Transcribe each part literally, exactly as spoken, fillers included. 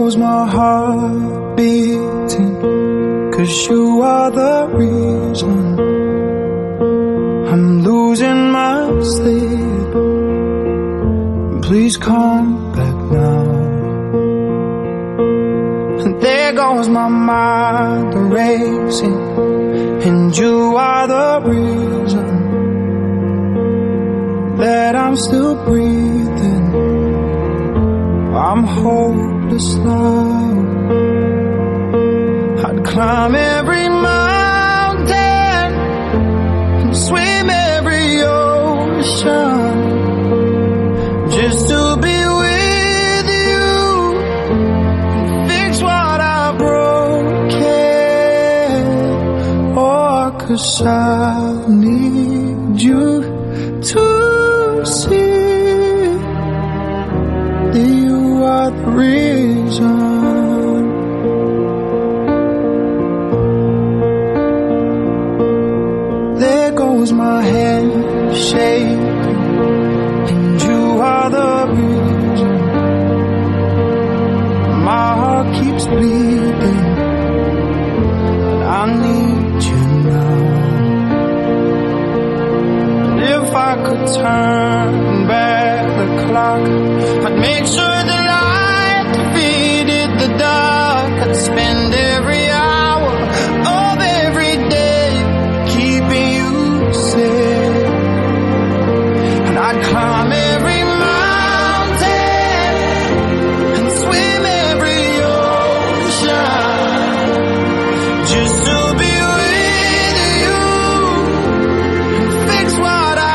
goes my heart beating, 'cause you are the reason I'm losing my sleep. Please come back now. And there goes my mind racing, and you are the reason that I'm still breathing. I'm hopeless now. I'd climb every mountain and swim every ocean just to be with you and fix what I broken. Oh, 'cause I need you to see that you are the reason. There goes my hand shaking, and you are the reason. My heart keeps bleeding, but I need you now. And if I could turn back the clock, I'd make sure the light defeated the dark. I'd spend every hour of every day keeping you safe. And I'd climb every mountain and swim every ocean just to be with you and fix what I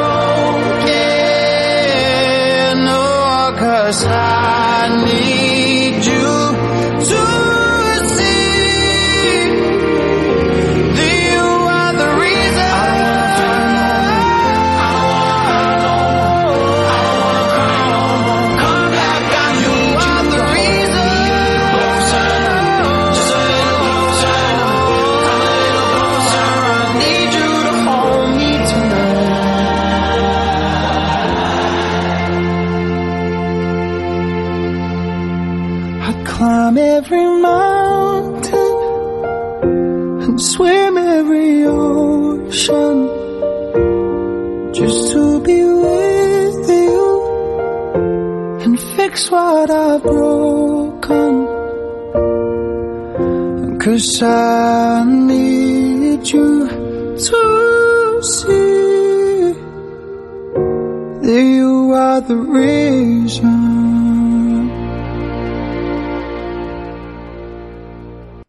broken. Oh, 'cause I need you to see that you are the reason. Come back, I need you are the reason. Just a little closer, come a little closer. I need you to hold me tonight. I'd climb every mountain and swim every ocean just to be with you and fix what I've broken. 'Cause I need you to see that you are the reason.